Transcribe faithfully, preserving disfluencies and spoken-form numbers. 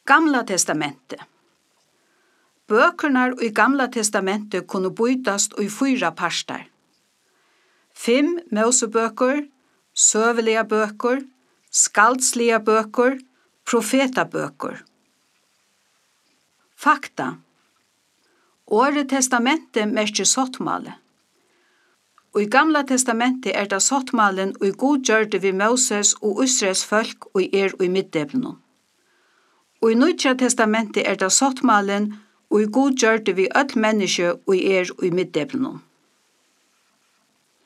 Gamla testamentet. Bøkernar i Gamla testamentet kunne bytast i fyra partar. Fem Mosebøker, søvelige bøker, skaldslige bøker, profetabøker. Fakta. Året testamentet merker sottmale. Og i Gamla testamentet er det sottmalen og god gjørte vi Moses og Israels folk og er og i middebnen. Og i Nødja testamentet er det sottmalen og god gjørte vi öll menneske og er og i middebnen.